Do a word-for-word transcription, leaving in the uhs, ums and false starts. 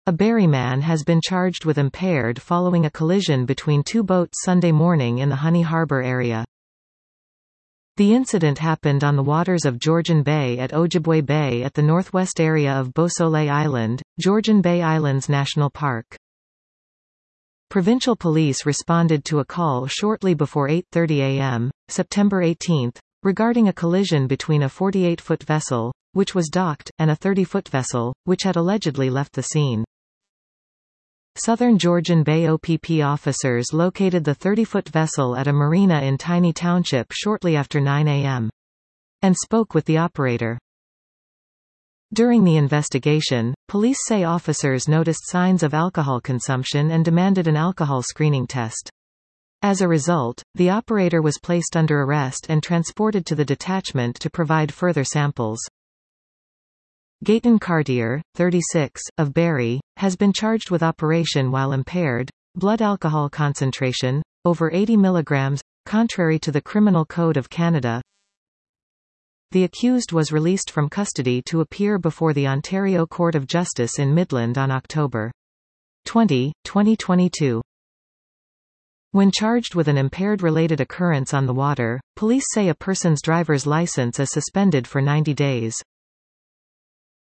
A Barrie man has been charged with impaired following a collision between two boats Sunday morning in the Honey Harbour area. The incident happened on the waters of Georgian Bay at Ojibwe Bay at the northwest area of Beausoleil Island, Georgian Bay Islands National Park. Provincial police responded to a call shortly before eight thirty a m, September eighteenth, regarding a collision between a forty-eight foot vessel, which was docked, and a thirty foot vessel, which had allegedly left the scene. Southern Georgian Bay O P P officers located the thirty foot vessel at a marina in Tiny Township shortly after nine a m and spoke with the operator. During the investigation, police say officers noticed signs of alcohol consumption and demanded an alcohol screening test. As a result, the operator was placed under arrest and transported to the detachment to provide further samples. Gaetan Cartier, thirty-six, of Barrie, has been charged with operation while impaired, blood alcohol concentration, over eighty milligrams, contrary to the Criminal Code of Canada. The accused was released from custody to appear before the Ontario Court of Justice in Midland on October twentieth, twenty twenty-two. When charged with an impaired-related occurrence on the water, police say a person's driver's license is suspended for ninety days.